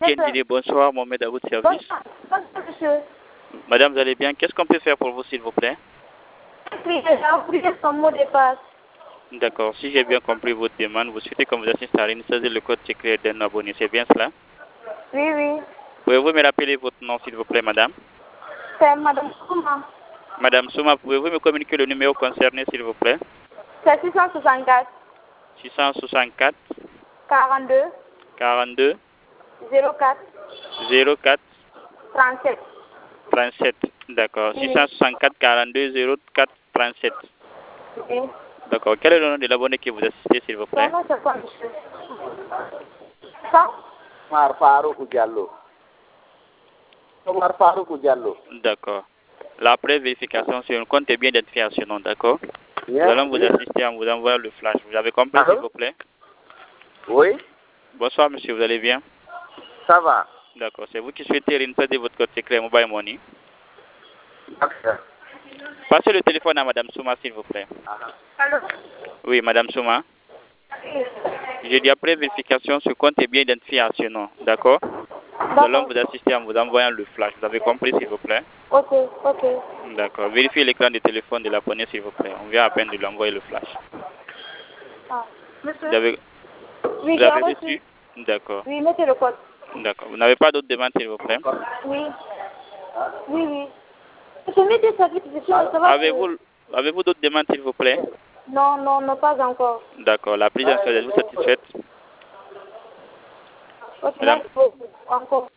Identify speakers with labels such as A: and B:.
A: Kendile, bonsoir, Mohamed à votre service.
B: Bonsoir, monsieur.
A: Madame, vous allez bien? Qu'est-ce qu'on peut faire pour vous, s'il vous plaît?
B: Oui, j'ai oublié son mot de passe.
A: D'accord. Si j'ai bien compris votre demande, vous souhaitez qu'on vous assiste à réinsérer le code secret d'un abonné. C'est bien cela?
B: Oui, oui.
A: Pouvez-vous me rappeler votre nom, s'il vous plaît, madame?
B: C'est Madame Souma.
A: Madame Souma, pouvez-vous me communiquer le numéro concerné, s'il vous plaît?
B: C'est 664
A: 664
B: 42
A: 42
B: 04
A: 04
B: 37.
A: 37. D'accord.
B: Oui.
A: 664 42 04 37.
B: Oui.
A: D'accord. Quel est le nom de l'abonné qui vous assiste, s'il vous plaît?
B: Son nom, c'est quoi, monsieur? Ça?
C: Omar Farouk Diallo. Omar Farouk Diallo.
A: D'accord. La vérification sur un compte est bien identifié à ce nom, d'accord?
C: Yes,
A: Nous allons vous
C: oui.
A: assister en vous envoyant le flash. Vous avez compris,
C: Allô?
A: s'il vous plaît?
C: Oui,
A: Bonsoir, monsieur. Vous allez bien?
C: ça va.
A: D'accord. C'est vous qui souhaitez réinsérer votre code secret Mobile Money.
C: D'accord.
A: Passez le téléphone à madame Souma, s'il vous plaît.
B: Allô?
A: Oui, madame Souma.
B: Oui.
A: J'ai dit après vérification, ce compte est bien identifié à ce nom, d'accord? Nous allons vous assister en vous envoyant le flash. Vous avez compris, s'il vous plaît?
B: Ok, ok.
A: D'accord. Vérifiez l'écran de téléphone de l'abonné, s'il vous plaît. On vient à peine de lui envoyer le flash.
B: Ah. Monsieur?
A: Vous avez,
B: Oui,
A: vous
B: j'ai
A: avez
B: reçu.
A: reçu? D'accord.
B: Oui, mettez le code.
A: D'accord. Vous n'avez pas d'autres demandes, s'il vous plaît?
B: Oui. Oui, oui. Je mettez ça vite, je suis ça va.
A: Avez-vous d'autres demandes, s'il vous plaît?
B: Non, non, non, pas encore.
A: D'accord. La prise en charge, êtes-vous satisfaite?
B: Ok,
A: Madame?
B: merci beaucoup. Encore.